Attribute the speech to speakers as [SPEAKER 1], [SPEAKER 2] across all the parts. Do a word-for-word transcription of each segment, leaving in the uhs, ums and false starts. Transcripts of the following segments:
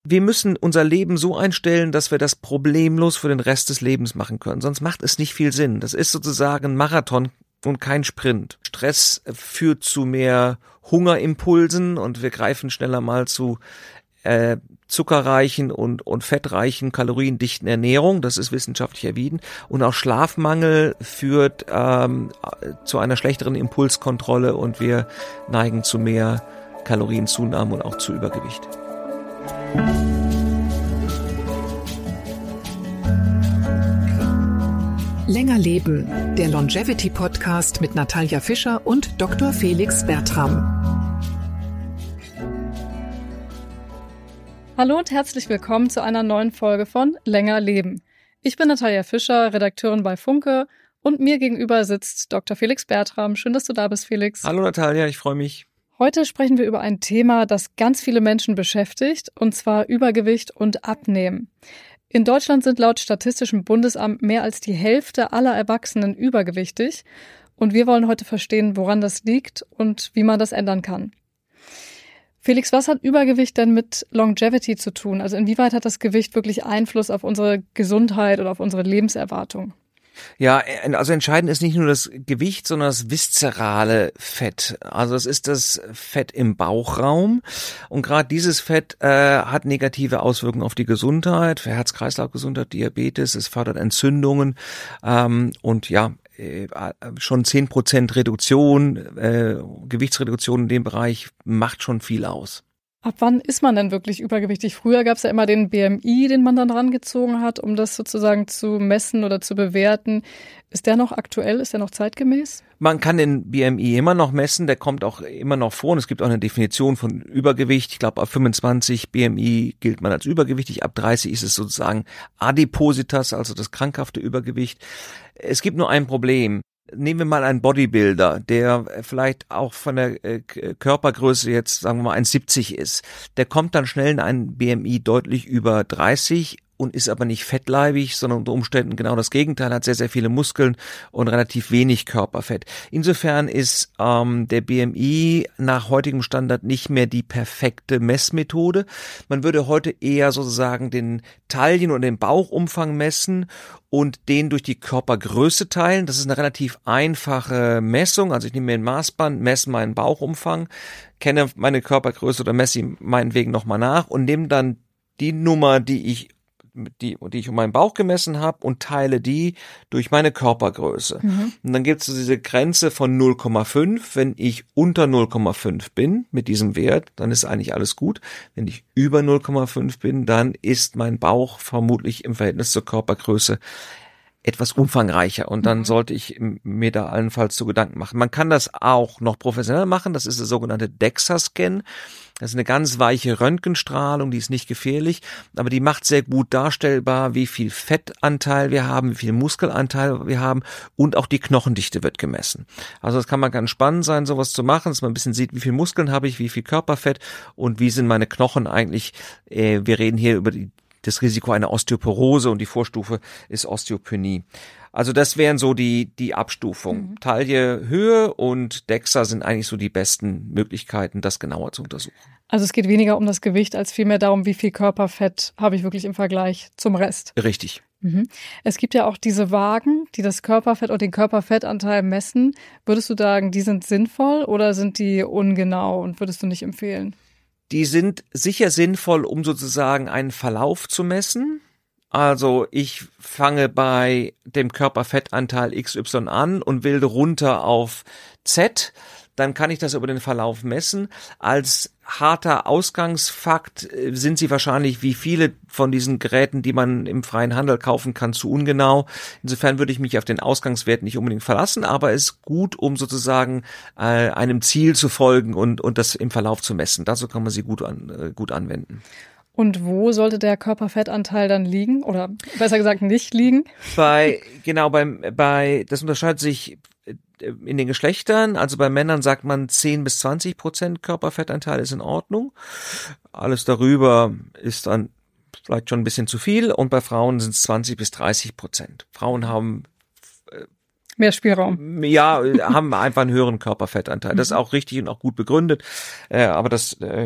[SPEAKER 1] Wir müssen unser Leben so einstellen, dass wir das problemlos für den Rest des Lebens machen können. Sonst macht es nicht viel Sinn. Das ist sozusagen ein Marathon und kein Sprint. Stress führt zu mehr Hungerimpulsen und wir greifen schneller mal zu äh, zuckerreichen und, und fettreichen, kaloriendichten Ernährung. Das ist wissenschaftlich erwiesen. Und auch Schlafmangel führt ähm, zu einer schlechteren Impulskontrolle und wir neigen zu mehr Kalorienzunahme und auch zu Übergewicht.
[SPEAKER 2] Länger leben, der Longevity-Podcast mit Natalia Fischer und Doktor Felix Bertram.
[SPEAKER 3] Hallo und herzlich willkommen zu einer neuen Folge von Länger leben. Ich bin Natalia Fischer, Redakteurin bei Funke und mir gegenüber sitzt Doktor Felix Bertram. Schön, dass du da bist, Felix.
[SPEAKER 1] Hallo Natalia, ich freue mich.
[SPEAKER 3] Heute sprechen wir über ein Thema, das ganz viele Menschen beschäftigt, und zwar Übergewicht und Abnehmen. In Deutschland sind laut Statistischem Bundesamt mehr als die Hälfte aller Erwachsenen übergewichtig. Und wir wollen heute verstehen, woran das liegt und wie man das ändern kann. Felix, was hat Übergewicht denn mit Longevity zu tun? Also inwieweit hat das Gewicht wirklich Einfluss auf unsere Gesundheit oder auf unsere Lebenserwartung?
[SPEAKER 1] Ja, also entscheidend ist nicht nur das Gewicht, sondern das viszerale Fett. Also es ist das Fett im Bauchraum und gerade dieses Fett äh, hat negative Auswirkungen auf die Gesundheit, für Herz-Kreislauf-Gesundheit, Diabetes, es fördert Entzündungen ähm, und ja, äh, schon zehn Prozent Reduktion, äh, Gewichtsreduktion in dem Bereich macht schon viel aus.
[SPEAKER 3] Ab wann ist man denn wirklich übergewichtig? Früher gab es ja immer den B M I, den man dann rangezogen hat, um das sozusagen zu messen oder zu bewerten. Ist der noch aktuell? Ist der noch zeitgemäß?
[SPEAKER 1] Man kann den B M I immer noch messen, der kommt auch immer noch vor und es gibt auch eine Definition von Übergewicht. Ich glaube, ab fünfundzwanzig B M I gilt man als übergewichtig, ab dreißig ist es sozusagen Adipositas, also das krankhafte Übergewicht. Es gibt nur ein Problem. Nehmen wir mal einen Bodybuilder, der vielleicht auch von der äh, Körpergröße jetzt, sagen wir mal, eins Komma siebzig ist. Der kommt dann schnell in einen B M I deutlich über dreißig und ist aber nicht fettleibig, sondern unter Umständen genau das Gegenteil, hat sehr, sehr viele Muskeln und relativ wenig Körperfett. Insofern ist ähm, der B M I nach heutigem Standard nicht mehr die perfekte Messmethode. Man würde heute eher sozusagen den Taillen- und den Bauchumfang messen und den durch die Körpergröße teilen. Das ist eine relativ einfache Messung. Also ich nehme mir ein Maßband, messe meinen Bauchumfang, kenne meine Körpergröße oder messe ihn meinetwegen nochmal nach und nehme dann die Nummer, die ich die, die ich um meinen Bauch gemessen habe und teile die durch meine Körpergröße. Mhm. Und dann gibt es diese Grenze von null Komma fünf. Wenn ich unter null Komma fünf bin mit diesem Wert, dann ist eigentlich alles gut. Wenn ich über null Komma fünf bin, dann ist mein Bauch vermutlich im Verhältnis zur Körpergröße etwas umfangreicher und dann mhm. sollte ich mir da allenfalls zu Gedanken machen. Man kann das auch noch professionell machen, das ist der sogenannte DEXA-Scan. Das ist eine ganz weiche Röntgenstrahlung, die ist nicht gefährlich, aber die macht sehr gut darstellbar, wie viel Fettanteil wir haben, wie viel Muskelanteil wir haben und auch die Knochendichte wird gemessen. Also das kann mal ganz spannend sein, sowas zu machen, dass man ein bisschen sieht, wie viel Muskeln habe ich, wie viel Körperfett und wie sind meine Knochen eigentlich. Äh, wir reden hier über die das Risiko einer Osteoporose und die Vorstufe ist Osteopenie. Also das wären so die die Abstufungen. Mhm. Taille, Höhe und DEXA sind eigentlich so die besten Möglichkeiten, das genauer zu untersuchen.
[SPEAKER 3] Also es geht weniger um das Gewicht, als vielmehr darum, wie viel Körperfett habe ich wirklich im Vergleich zum Rest.
[SPEAKER 1] Richtig.
[SPEAKER 3] Mhm. Es gibt ja auch diese Wagen, die das Körperfett und den Körperfettanteil messen. Würdest du sagen, die sind sinnvoll oder sind die ungenau und würdest du nicht empfehlen?
[SPEAKER 1] Die sind sicher sinnvoll, um sozusagen einen Verlauf zu messen. Also ich fange bei dem Körperfettanteil X Y an und will runter auf Z. Dann kann ich das über den Verlauf messen. Als harter Ausgangsfakt sind sie wahrscheinlich, wie viele von diesen Geräten, die man im freien Handel kaufen kann, zu ungenau. Insofern würde ich mich auf den Ausgangswert nicht unbedingt verlassen, aber es ist gut, um sozusagen äh, einem Ziel zu folgen und, und das im Verlauf zu messen. Dazu kann man sie gut, an, äh, gut anwenden.
[SPEAKER 3] Und wo sollte der Körperfettanteil dann liegen? Oder besser gesagt nicht liegen?
[SPEAKER 1] Bei, genau, beim, bei, das unterscheidet sich in den Geschlechtern. Also bei Männern sagt man zehn bis zwanzig Prozent Körperfettanteil ist in Ordnung. Alles darüber ist dann vielleicht schon ein bisschen zu viel. Und bei Frauen sind es zwanzig bis dreißig Prozent. Frauen haben
[SPEAKER 3] mehr Spielraum.
[SPEAKER 1] Ja, haben einfach einen höheren Körperfettanteil. Das ist auch richtig und auch gut begründet. Äh, aber das, äh, genau,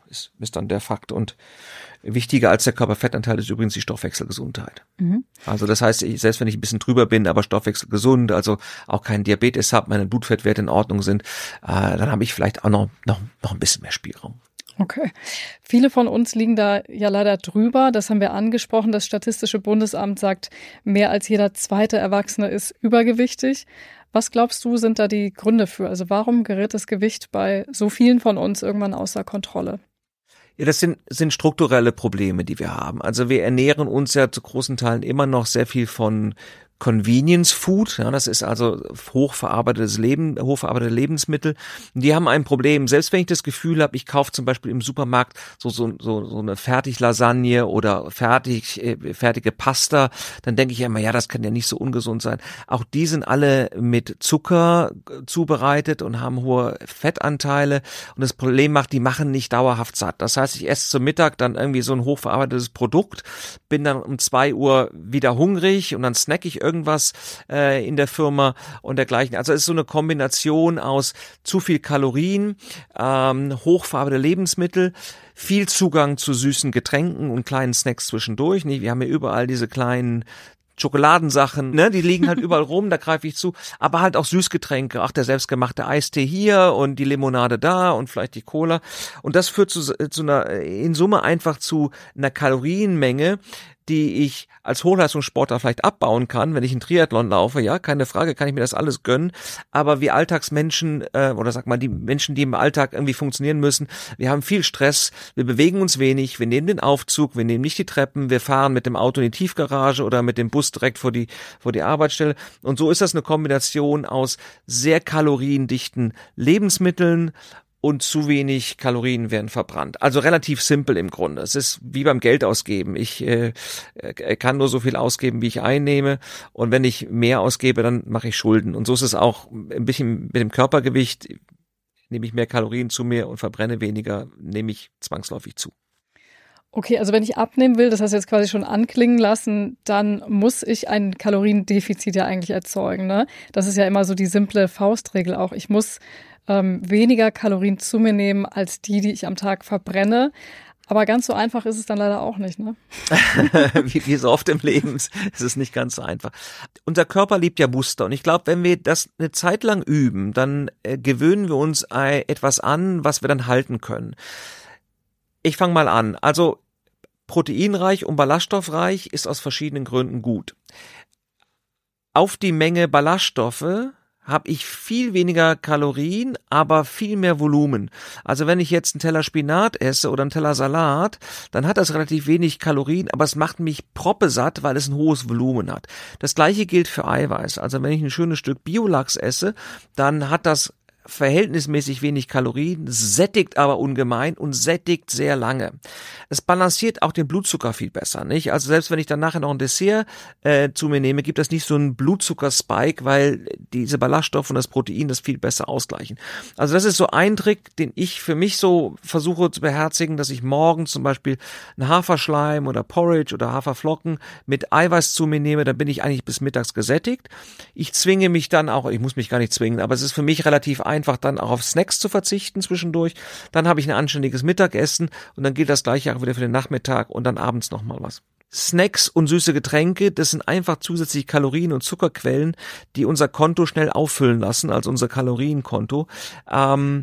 [SPEAKER 1] ist, ist dann der Fakt. Und wichtiger als der Körperfettanteil ist übrigens die Stoffwechselgesundheit. Mhm. Also das heißt, ich, selbst wenn ich ein bisschen drüber bin, aber Stoffwechsel gesund, also auch keinen Diabetes habe, meine Blutfettwerte in Ordnung sind, äh, dann habe ich vielleicht auch noch, noch, noch ein bisschen mehr Spielraum.
[SPEAKER 3] Okay. Viele von uns liegen da ja leider drüber. Das haben wir angesprochen. Das Statistische Bundesamt sagt, mehr als jeder zweite Erwachsene ist übergewichtig. Was glaubst du, sind da die Gründe für? Also warum gerät das Gewicht bei so vielen von uns irgendwann außer Kontrolle?
[SPEAKER 1] Ja, das sind, sind strukturelle Probleme, die wir haben. Also wir ernähren uns ja zu großen Teilen immer noch sehr viel von Convenience Food, ja, das ist also hochverarbeitetes Leben, hochverarbeitete Lebensmittel. Die haben ein Problem. Selbst wenn ich das Gefühl habe, ich kaufe zum Beispiel im Supermarkt so so so, so eine Fertiglasagne oder fertig äh, fertige Pasta, dann denke ich ja immer, ja, das kann ja nicht so ungesund sein. Auch die sind alle mit Zucker zubereitet und haben hohe Fettanteile. Und das Problem macht, die machen nicht dauerhaft satt. Das heißt, ich esse zum Mittag dann irgendwie so ein hochverarbeitetes Produkt, bin dann um zwei Uhr wieder hungrig und dann snack ich irgendwas äh, in der Firma und dergleichen. Also es ist so eine Kombination aus zu viel Kalorien, ähm, hochverarbeitete Lebensmittel, viel Zugang zu süßen Getränken und kleinen Snacks zwischendurch. Nee, wir haben ja überall diese kleinen Schokoladensachen, ne, die liegen halt überall rum, da greife ich zu, aber halt auch Süßgetränke, ach, der selbstgemachte Eistee hier und die Limonade da und vielleicht die Cola. Und das führt zu, zu einer, in Summe einfach zu einer Kalorienmenge, die ich als Hochleistungssportler vielleicht abbauen kann, wenn ich einen Triathlon laufe, ja, keine Frage, kann ich mir das alles gönnen, aber wir Alltagsmenschen, äh, oder sag mal, die Menschen, die im Alltag irgendwie funktionieren müssen, wir haben viel Stress, wir bewegen uns wenig, wir nehmen den Aufzug, wir nehmen nicht die Treppen, wir fahren mit dem Auto in die Tiefgarage oder mit dem Bus direkt vor die, vor die Arbeitsstelle und so ist das eine Kombination aus sehr kaloriendichten Lebensmitteln und zu wenig Kalorien werden verbrannt. Also relativ simpel im Grunde. Es ist wie beim Geld ausgeben. Ich äh, kann nur so viel ausgeben, wie ich einnehme. Und wenn ich mehr ausgebe, dann mache ich Schulden. Und so ist es auch ein bisschen mit dem Körpergewicht. Nehme ich mehr Kalorien zu mir und verbrenne weniger, nehme ich zwangsläufig zu.
[SPEAKER 3] Okay, also wenn ich abnehmen will, das hast du jetzt quasi schon anklingen lassen, dann muss ich ein Kaloriendefizit ja eigentlich erzeugen, ne? Das ist ja immer so die simple Faustregel auch. Ich muss ähm, weniger Kalorien zu mir nehmen als die, die ich am Tag verbrenne. Aber ganz so einfach ist es dann leider auch nicht, ne?
[SPEAKER 1] wie, wie so oft im Leben ist es nicht ganz so einfach. Unser Körper liebt ja Muster und ich glaube, wenn wir das eine Zeit lang üben, dann äh, gewöhnen wir uns äh, etwas an, was wir dann halten können. Ich fange mal an. Also proteinreich und ballaststoffreich ist aus verschiedenen Gründen gut. Auf die Menge Ballaststoffe habe ich viel weniger Kalorien, aber viel mehr Volumen. Also wenn ich jetzt einen Teller Spinat esse oder einen Teller Salat, dann hat das relativ wenig Kalorien, aber es macht mich proppesatt, weil es ein hohes Volumen hat. Das gleiche gilt für Eiweiß. Also wenn ich ein schönes Stück Biolachs esse, dann hat das verhältnismäßig wenig Kalorien, sättigt aber ungemein und sättigt sehr lange. Es balanciert auch den Blutzucker viel besser, nicht? Also selbst wenn ich dann nachher noch ein Dessert äh, zu mir nehme, gibt das nicht so einen Blutzuckerspike, weil diese Ballaststoffe und das Protein das viel besser ausgleichen. Also das ist so ein Trick, den ich für mich so versuche zu beherzigen, dass ich morgens zum Beispiel einen Haferschleim oder Porridge oder Haferflocken mit Eiweiß zu mir nehme, dann bin ich eigentlich bis mittags gesättigt. Ich zwinge mich dann auch, ich muss mich gar nicht zwingen, aber es ist für mich relativ einfach, einfach dann auch auf Snacks zu verzichten zwischendurch. Dann habe ich ein anständiges Mittagessen und dann gilt das gleiche auch wieder für den Nachmittag und dann abends nochmal was. Snacks und süße Getränke, das sind einfach zusätzlich Kalorien und Zuckerquellen, die unser Konto schnell auffüllen lassen, also unser Kalorienkonto. Ähm,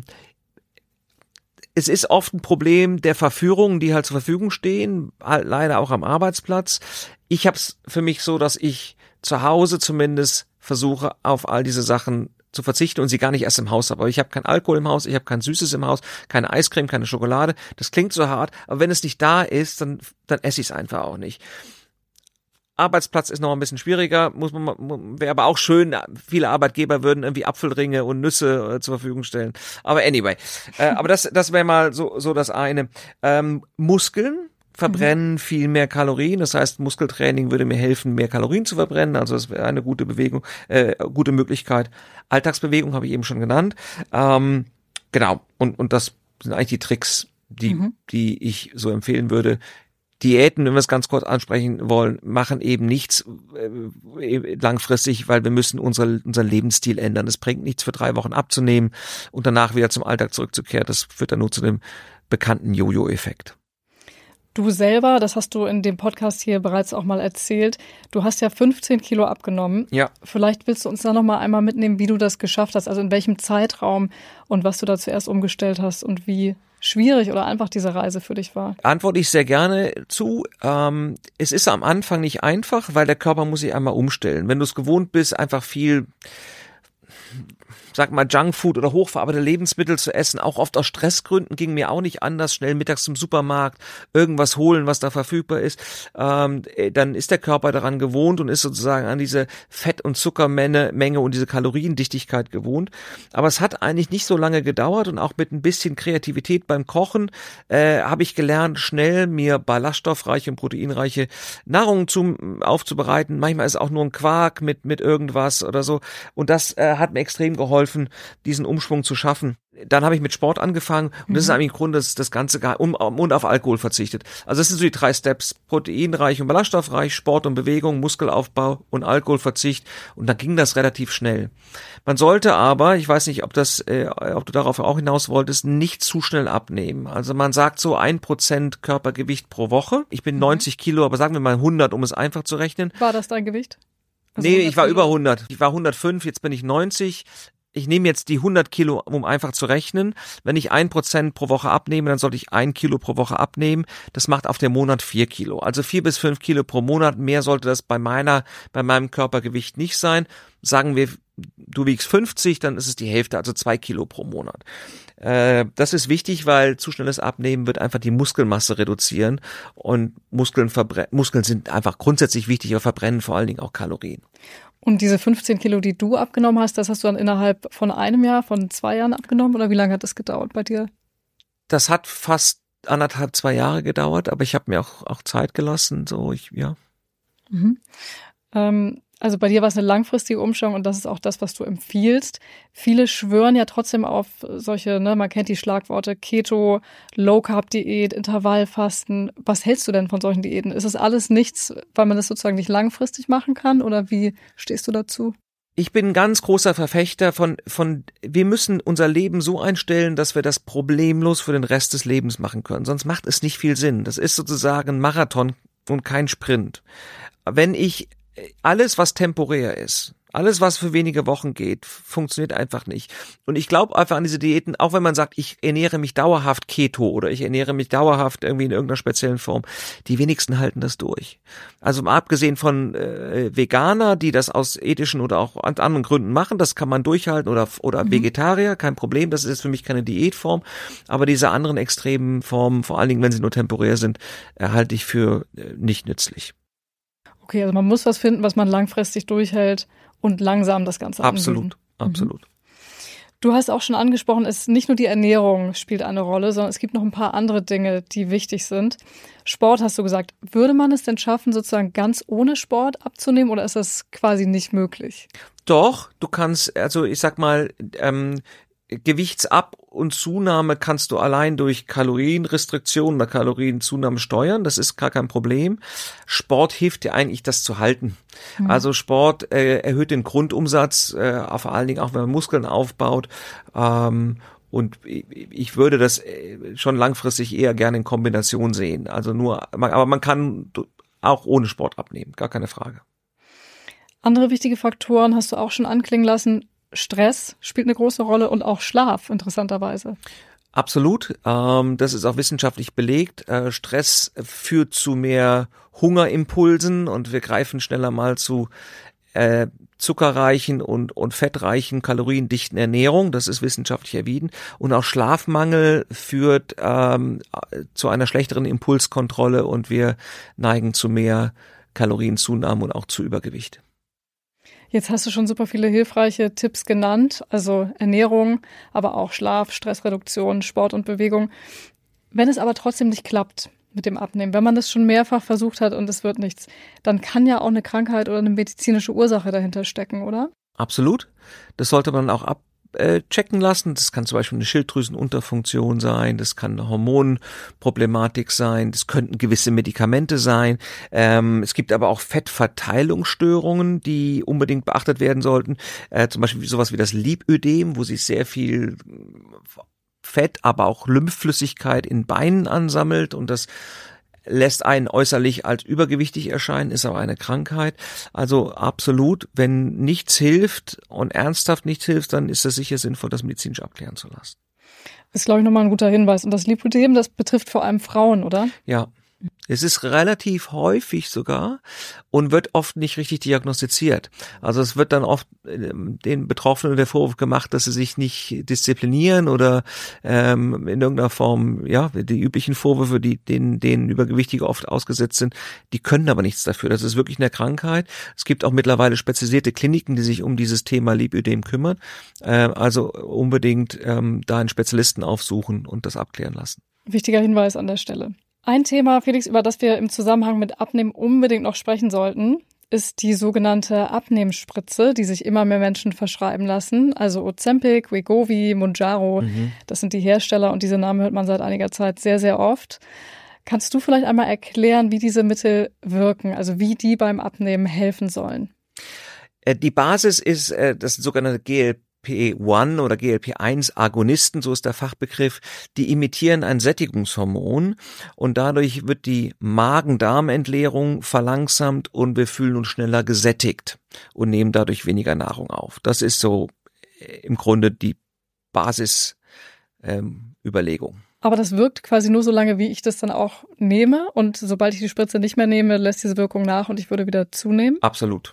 [SPEAKER 1] Es ist oft ein Problem der Verführungen, die halt zur Verfügung stehen, halt leider auch am Arbeitsplatz. Ich habe es für mich so, dass ich zu Hause zumindest versuche, auf all diese Sachen zu verzichten und sie gar nicht erst im Haus habe. Aber ich habe keinen Alkohol im Haus, ich habe kein Süßes im Haus, keine Eiscreme, keine Schokolade. Das klingt so hart, aber wenn es nicht da ist, dann, dann esse ich es einfach auch nicht. Arbeitsplatz ist noch ein bisschen schwieriger, muss man, wäre aber auch schön, viele Arbeitgeber würden irgendwie Apfelringe und Nüsse äh, zur Verfügung stellen. Aber anyway, äh, aber das, das wäre mal so, so das eine. Ähm, Muskeln verbrennen mhm. viel mehr Kalorien, das heißt, Muskeltraining würde mir helfen, mehr Kalorien zu verbrennen, also das wäre eine gute Bewegung, äh, gute Möglichkeit. Alltagsbewegung habe ich eben schon genannt. Ähm, genau, und, und das sind eigentlich die Tricks, die, mhm. die ich so empfehlen würde. Diäten, wenn wir es ganz kurz ansprechen wollen, machen eben nichts äh, langfristig, weil wir müssen unser, unseren Lebensstil ändern. Es bringt nichts, für drei Wochen abzunehmen und danach wieder zum Alltag zurückzukehren. Das führt dann nur zu dem bekannten Jojo-Effekt.
[SPEAKER 3] Du selber, das hast du in dem Podcast hier bereits auch mal erzählt, du hast ja fünfzehn Kilo abgenommen.
[SPEAKER 1] Ja.
[SPEAKER 3] Vielleicht willst du uns da noch mal einmal mitnehmen, wie du das geschafft hast, also in welchem Zeitraum und was du da zuerst umgestellt hast und wie schwierig oder einfach diese Reise für dich war.
[SPEAKER 1] Antworte ich sehr gerne zu. Ähm, es ist am Anfang nicht einfach, weil der Körper muss sich einmal umstellen. Wenn du es gewohnt bist, einfach viel, sag mal, Junkfood oder hochverarbeitete Lebensmittel zu essen, auch oft aus Stressgründen, ging mir auch nicht anders, schnell mittags zum Supermarkt, irgendwas holen, was da verfügbar ist, ähm, dann ist der Körper daran gewohnt und ist sozusagen an diese Fett- und Zuckermenge Menge und diese Kaloriendichtigkeit gewohnt. Aber es hat eigentlich nicht so lange gedauert und auch mit ein bisschen Kreativität beim Kochen äh, habe ich gelernt, schnell mir ballaststoffreiche und proteinreiche Nahrung zum, aufzubereiten. Manchmal ist auch nur ein Quark mit, mit irgendwas oder so. Und das äh, hat mir extrem geholfen, diesen Umschwung zu schaffen. Dann habe ich mit Sport angefangen und das ist eigentlich im Grunde das, das Ganze und, und auf Alkohol verzichtet. Also das sind so die drei Steps: proteinreich und ballaststoffreich, Sport und Bewegung, Muskelaufbau und Alkoholverzicht, und dann ging das relativ schnell. Man sollte aber, ich weiß nicht, ob das, äh, ob du darauf auch hinaus wolltest, nicht zu schnell abnehmen. Also man sagt so ein Prozent Körpergewicht pro Woche. Ich bin mhm. neunzig Kilo, aber sagen wir mal hundert, um es einfach zu rechnen.
[SPEAKER 3] War das dein Gewicht? Also
[SPEAKER 1] nee, ich war über hundert. Ich war hundertfünf, jetzt bin ich neunzig. Ich nehme jetzt die hundert Kilo, um einfach zu rechnen. Wenn ich ein Prozent pro Woche abnehme, dann sollte ich ein Kilo pro Woche abnehmen. Das macht auf den Monat vier Kilo. Also vier bis fünf Kilo pro Monat. Mehr sollte das bei meiner, bei meinem Körpergewicht nicht sein. Sagen wir, du wiegst fünfzig, dann ist es die Hälfte, also zwei Kilo pro Monat. Äh, das ist wichtig, weil zu schnelles Abnehmen wird einfach die Muskelmasse reduzieren, und Muskeln verbrennen, Muskeln sind einfach grundsätzlich wichtig, aber verbrennen vor allen Dingen auch Kalorien.
[SPEAKER 3] Und diese fünfzehn Kilo, die du abgenommen hast, das hast du dann innerhalb von einem Jahr, von zwei Jahren abgenommen, oder wie lange hat das gedauert bei dir?
[SPEAKER 1] Das hat fast anderthalb, zwei Jahre gedauert, aber ich habe mir auch, auch Zeit gelassen, so ich, ja.
[SPEAKER 3] Mhm. Ähm, also bei dir war es eine langfristige Umstellung und das ist auch das, was du empfiehlst. Viele schwören ja trotzdem auf solche, ne, man kennt die Schlagworte Keto, Low-Carb-Diät, Intervallfasten. Was hältst du denn von solchen Diäten? Ist das alles nichts, weil man das sozusagen nicht langfristig machen kann, oder wie stehst du dazu?
[SPEAKER 1] Ich bin ein ganz großer Verfechter von, von, wir müssen unser Leben so einstellen, dass wir das problemlos für den Rest des Lebens machen können. Sonst macht es nicht viel Sinn. Das ist sozusagen ein Marathon und kein Sprint. Wenn ich alles, was temporär ist, alles, was für wenige Wochen geht, funktioniert einfach nicht. Und ich glaube einfach an diese Diäten, auch wenn man sagt, ich ernähre mich dauerhaft Keto oder ich ernähre mich dauerhaft irgendwie in irgendeiner speziellen Form. Die wenigsten halten das durch. Also mal abgesehen von äh, Veganer, die das aus ethischen oder auch anderen Gründen machen, das kann man durchhalten, oder oder mhm. Vegetarier, kein Problem, das ist für mich keine Diätform. Aber diese anderen extremen Formen, vor allen Dingen, wenn sie nur temporär sind, halte ich für äh, nicht nützlich.
[SPEAKER 3] Okay, also man muss was finden, was man langfristig durchhält und langsam das Ganze angehen.
[SPEAKER 1] Absolut, absolut.
[SPEAKER 3] Mhm. Du hast auch schon angesprochen, es nicht nur die Ernährung spielt eine Rolle, sondern es gibt noch ein paar andere Dinge, die wichtig sind. Sport hast du gesagt. Würde man es denn schaffen, sozusagen ganz ohne Sport abzunehmen, oder ist das quasi nicht möglich?
[SPEAKER 1] Doch, du kannst, also ich sag mal, ähm, Gewichtsab- und Zunahme kannst du allein durch Kalorienrestriktion oder Kalorienzunahme steuern. Das ist gar kein Problem. Sport hilft dir eigentlich, das zu halten. Mhm. Also Sport äh, erhöht den Grundumsatz, äh, vor allen Dingen auch, wenn man Muskeln aufbaut. Ähm, und ich würde das schon langfristig eher gerne in Kombination sehen. Also nur, aber man kann auch ohne Sport abnehmen, gar keine Frage.
[SPEAKER 3] Andere wichtige Faktoren hast du auch schon anklingen lassen. Stress spielt eine große Rolle und auch Schlaf, interessanterweise.
[SPEAKER 1] Absolut. Ähm, das ist auch wissenschaftlich belegt. Äh, Stress führt zu mehr Hungerimpulsen und wir greifen schneller mal zu äh, zuckerreichen und, und fettreichen, kaloriendichten Ernährung. Das ist wissenschaftlich erwiesen. Und auch Schlafmangel führt ähm, zu einer schlechteren Impulskontrolle und wir neigen zu mehr Kalorienzunahme und auch zu Übergewicht.
[SPEAKER 3] Jetzt hast du schon super viele hilfreiche Tipps genannt, also Ernährung, aber auch Schlaf, Stressreduktion, Sport und Bewegung. Wenn es aber trotzdem nicht klappt mit dem Abnehmen, wenn man das schon mehrfach versucht hat und es wird nichts, dann kann ja auch eine Krankheit oder eine medizinische Ursache dahinter stecken, oder?
[SPEAKER 1] Absolut. Das sollte man auch abchecken lassen. Das kann zum Beispiel eine Schilddrüsenunterfunktion sein, das kann eine Hormonproblematik sein, das könnten gewisse Medikamente sein. Ähm, es gibt aber auch Fettverteilungsstörungen, die unbedingt beachtet werden sollten. Äh, zum Beispiel sowas wie das Lipödem, wo sich sehr viel Fett, aber auch Lymphflüssigkeit in Beinen ansammelt und das lässt einen äußerlich als übergewichtig erscheinen, ist aber eine Krankheit. Also absolut, wenn nichts hilft und ernsthaft nichts hilft, dann ist es sicher sinnvoll, das medizinisch abklären zu lassen.
[SPEAKER 3] Das ist, glaube ich, nochmal ein guter Hinweis. Und das Lipödem, das betrifft vor allem Frauen, oder?
[SPEAKER 1] Ja. Es ist relativ häufig sogar und wird oft nicht richtig diagnostiziert. Also es wird dann oft den Betroffenen der Vorwurf gemacht, dass sie sich nicht disziplinieren oder ähm, in irgendeiner Form, ja, die üblichen Vorwürfe, die denen, denen Übergewichtige oft ausgesetzt sind, die können aber nichts dafür. Das ist wirklich eine Krankheit. Es gibt auch mittlerweile spezialisierte Kliniken, die sich um dieses Thema Lipödem kümmern. Äh, also unbedingt ähm, da einen Spezialisten aufsuchen und das abklären lassen.
[SPEAKER 3] Wichtiger Hinweis an der Stelle. Ein Thema, Felix, über das wir im Zusammenhang mit Abnehmen unbedingt noch sprechen sollten, ist die sogenannte Abnehmspritze, die sich immer mehr Menschen verschreiben lassen. Also Ozempic, Wegovy, Mounjaro, mhm. das sind die Hersteller und diese Namen hört man seit einiger Zeit sehr, sehr oft. Kannst du vielleicht einmal erklären, wie diese Mittel wirken, also wie die beim Abnehmen helfen sollen?
[SPEAKER 1] Die Basis ist das sogenannte G L P G L P eins oder G L P eins Agonisten, so ist der Fachbegriff, die imitieren ein Sättigungshormon und dadurch wird die Magen-Darm-Entleerung verlangsamt und wir fühlen uns schneller gesättigt und nehmen dadurch weniger Nahrung auf. Das ist so im Grunde die Basisüberlegung. Ähm,
[SPEAKER 3] Aber das wirkt quasi nur so lange, wie ich das dann auch nehme und sobald ich die Spritze nicht mehr nehme, lässt diese Wirkung nach und ich würde wieder zunehmen?
[SPEAKER 1] Absolut.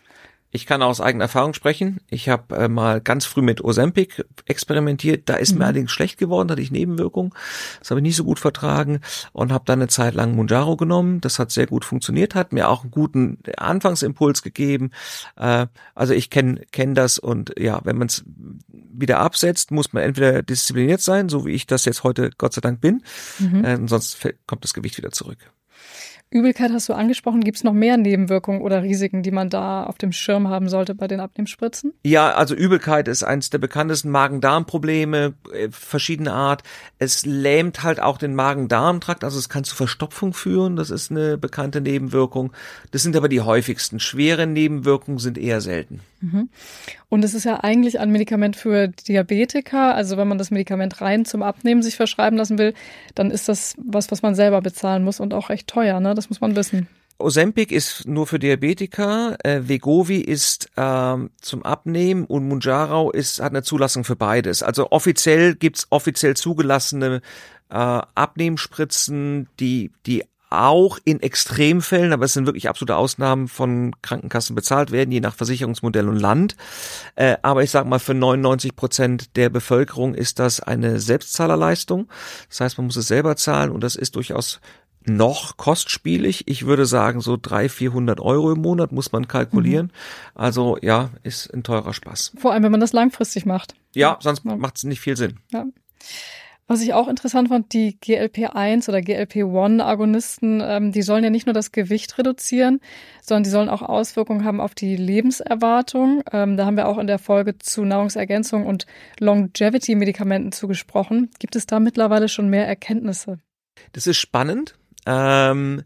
[SPEAKER 1] Ich kann aus eigener Erfahrung sprechen. Ich habe äh, mal ganz früh mit Ozempic experimentiert. Da ist mhm. mir allerdings schlecht geworden, da hatte ich Nebenwirkungen. Das habe ich nicht so gut vertragen und habe dann eine Zeit lang Mounjaro genommen. Das hat sehr gut funktioniert, hat mir auch einen guten Anfangsimpuls gegeben. Äh, also ich kenne kenn das und ja, wenn man es wieder absetzt, muss man entweder diszipliniert sein, so wie ich das jetzt heute Gott sei Dank bin, mhm. äh, sonst kommt das Gewicht wieder zurück.
[SPEAKER 3] Übelkeit hast du angesprochen. Gibt es noch mehr Nebenwirkungen oder Risiken, die man da auf dem Schirm haben sollte bei den Abnehmspritzen?
[SPEAKER 1] Ja, also Übelkeit ist eines der bekanntesten Magen-Darm-Probleme, äh, verschiedene Art. Es lähmt halt auch den Magen-Darm-Trakt, also es kann zu Verstopfung führen. Das ist eine bekannte Nebenwirkung. Das sind aber die häufigsten. Schwere Nebenwirkungen sind eher selten.
[SPEAKER 3] Mhm. Und es ist ja eigentlich ein Medikament für Diabetiker. Also wenn man das Medikament rein zum Abnehmen sich verschreiben lassen will, dann ist das was, was man selber bezahlen muss und auch recht teuer, ne? Das muss man wissen.
[SPEAKER 1] Ozempic ist nur für Diabetiker, äh, Wegovy ist ähm, zum Abnehmen und Mounjaro ist hat eine Zulassung für beides. Also offiziell gibt's offiziell zugelassene äh, Abnehmspritzen, die die auch in Extremfällen, aber es sind wirklich absolute Ausnahmen, von Krankenkassen bezahlt werden, je nach Versicherungsmodell und Land. Äh, aber ich sage mal, für neunundneunzig Prozent der Bevölkerung ist das eine Selbstzahlerleistung. Das heißt, man muss es selber zahlen und das ist durchaus noch kostspielig. Ich würde sagen, so dreihundert, vierhundert Euro im Monat muss man kalkulieren. Mhm. Also ja, ist ein teurer Spaß.
[SPEAKER 3] Vor allem, wenn man das langfristig macht.
[SPEAKER 1] Ja, sonst ja. macht es nicht viel Sinn.
[SPEAKER 3] Ja. Was ich auch interessant fand, die G L P eins oder G L P eins Agonisten, ähm, die sollen ja nicht nur das Gewicht reduzieren, sondern die sollen auch Auswirkungen haben auf die Lebenserwartung. Ähm, da haben wir auch in der Folge zu Nahrungsergänzung und Longevity-Medikamenten zugesprochen. Gibt es da mittlerweile schon mehr Erkenntnisse?
[SPEAKER 1] Das ist spannend. Ähm,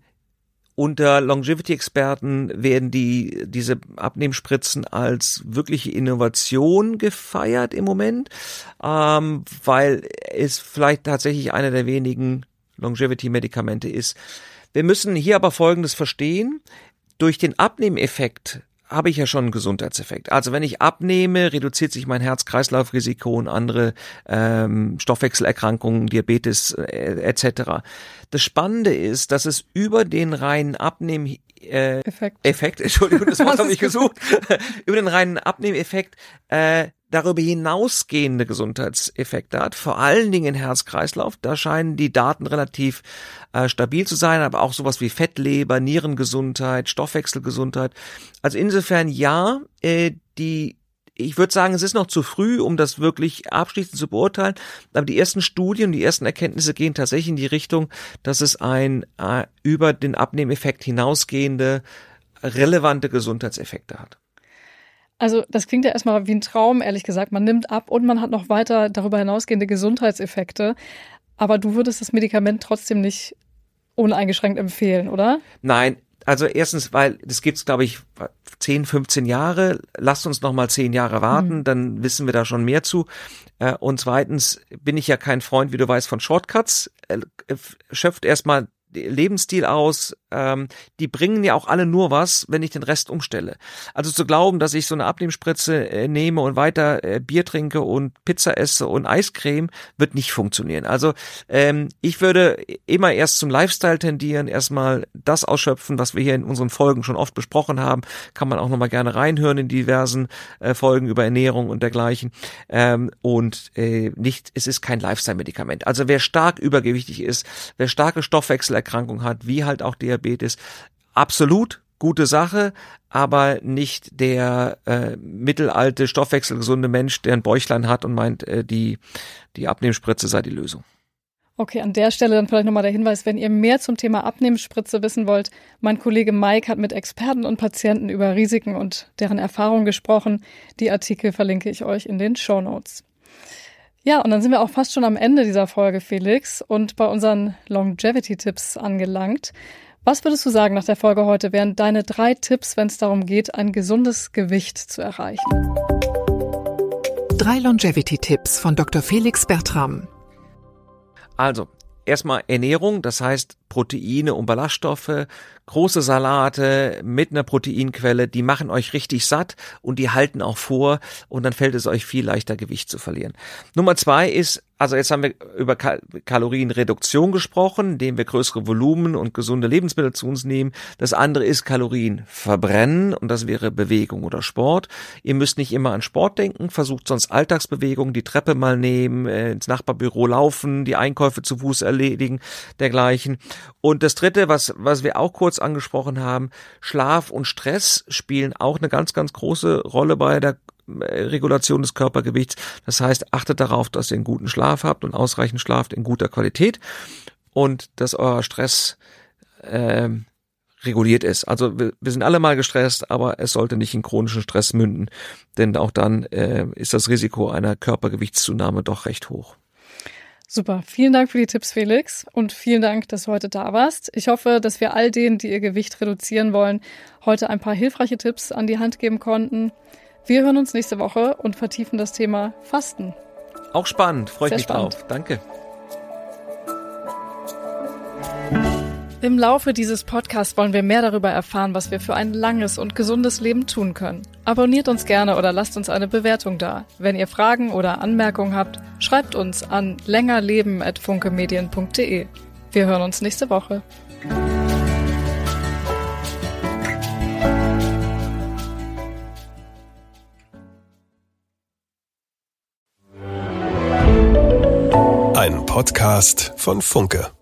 [SPEAKER 1] unter Longevity-Experten werden die diese Abnehmspritzen als wirkliche Innovation gefeiert im Moment, ähm, weil es vielleicht tatsächlich einer der wenigen Longevity-Medikamente ist. Wir müssen hier aber Folgendes verstehen. Durch den Abnehmeffekt habe ich ja schon einen Gesundheitseffekt. Also wenn ich abnehme, reduziert sich mein Herz-Kreislauf-Risiko und andere ähm, Stoffwechselerkrankungen, Diabetes äh, et cetera. Das Spannende ist, dass es über den reinen Abnehmen äh, Effekt. Effekt, Entschuldigung, das Wort habe ich gesucht, über den reinen Abnehmeffekt äh, darüber hinausgehende Gesundheitseffekte hat, vor allen Dingen in Herz-Kreislauf. Da scheinen die Daten relativ äh, stabil zu sein, aber auch sowas wie Fettleber, Nierengesundheit, Stoffwechselgesundheit. Also insofern ja, äh, die ich würde sagen, es ist noch zu früh, um das wirklich abschließend zu beurteilen, aber die ersten Studien, die ersten Erkenntnisse gehen tatsächlich in die Richtung, dass es ein äh, über den Abnehmeffekt hinausgehende relevante Gesundheitseffekte hat.
[SPEAKER 3] Also das klingt ja erstmal wie ein Traum, ehrlich gesagt. Man nimmt ab und man hat noch weiter darüber hinausgehende Gesundheitseffekte. Aber du würdest das Medikament trotzdem nicht uneingeschränkt empfehlen, oder?
[SPEAKER 1] Nein, Also erstens, weil das gibt's, glaube ich, zehn, fünfzehn Jahre. Lasst uns noch mal zehn Jahre warten, mhm. dann wissen wir da schon mehr zu. Und zweitens bin ich ja kein Freund, wie du weißt, von Shortcuts. Schöpft erstmal Lebensstil aus, ähm, die bringen ja auch alle nur was, wenn ich den Rest umstelle. Also zu glauben, dass ich so eine Abnehmspritze äh, nehme und weiter äh, Bier trinke und Pizza esse und Eiscreme, wird nicht funktionieren. Also ähm, ich würde immer erst zum Lifestyle tendieren, erstmal das ausschöpfen, was wir hier in unseren Folgen schon oft besprochen haben, kann man auch nochmal gerne reinhören in diversen äh, Folgen über Ernährung und dergleichen. Ähm, und äh, nicht, es ist kein Lifestyle-Medikament. Also wer stark übergewichtig ist, wer starke Stoffwechsel Erkrankung hat, wie halt auch Diabetes, absolut gute Sache, aber nicht der äh, mittelalte, stoffwechselgesunde Mensch, der ein Bäuchlein hat und meint, äh, die, die Abnehmspritze sei die Lösung.
[SPEAKER 3] Okay, an der Stelle dann vielleicht nochmal der Hinweis, wenn ihr mehr zum Thema Abnehmspritze wissen wollt, mein Kollege Mike hat mit Experten und Patienten über Risiken und deren Erfahrungen gesprochen. Die Artikel verlinke ich euch in den Shownotes. Ja, und dann sind wir auch fast schon am Ende dieser Folge, Felix, und bei unseren Longevity-Tipps angelangt. Was würdest du sagen nach der Folge heute, wären deine drei Tipps, wenn es darum geht, ein gesundes Gewicht zu erreichen?
[SPEAKER 2] Drei Longevity-Tipps von Doktor Felix Bertram.
[SPEAKER 1] Also, erstmal Ernährung, das heißt Proteine und Ballaststoffe, große Salate mit einer Proteinquelle, die machen euch richtig satt und die halten auch vor und dann fällt es euch viel leichter, Gewicht zu verlieren. Nummer zwei ist, also jetzt haben wir über Kal- Kalorienreduktion gesprochen, indem wir größere Volumen und gesunde Lebensmittel zu uns nehmen. Das andere ist Kalorien verbrennen und das wäre Bewegung oder Sport. Ihr müsst nicht immer an Sport denken, versucht sonst Alltagsbewegung, die Treppe mal nehmen, äh, ins Nachbarbüro laufen, die Einkäufe zu Fuß erledigen, dergleichen. Und das dritte, was, was wir auch kurz angesprochen haben, Schlaf und Stress spielen auch eine ganz, ganz große Rolle bei der Regulation des Körpergewichts. Das heißt, achtet darauf, dass ihr einen guten Schlaf habt und ausreichend schlaft in guter Qualität und dass euer Stress äh, reguliert ist. Also wir, wir sind alle mal gestresst, aber es sollte nicht in chronischen Stress münden, denn auch dann äh, ist das Risiko einer Körpergewichtszunahme doch recht hoch.
[SPEAKER 3] Super, vielen Dank für die Tipps, Felix, und vielen Dank, dass du heute da warst. Ich hoffe, dass wir all denen, die ihr Gewicht reduzieren wollen, heute ein paar hilfreiche Tipps an die Hand geben konnten. Wir hören uns nächste Woche und vertiefen das Thema Fasten.
[SPEAKER 1] Auch spannend, freue ich mich
[SPEAKER 3] spannend.
[SPEAKER 1] drauf. Danke.
[SPEAKER 3] Im Laufe dieses Podcasts wollen wir mehr darüber erfahren, was wir für ein langes und gesundes Leben tun können. Abonniert uns gerne oder lasst uns eine Bewertung da. Wenn ihr Fragen oder Anmerkungen habt, schreibt uns an längerleben at funkemedien punkt de. Wir hören uns nächste Woche.
[SPEAKER 4] Ein Podcast von Funke.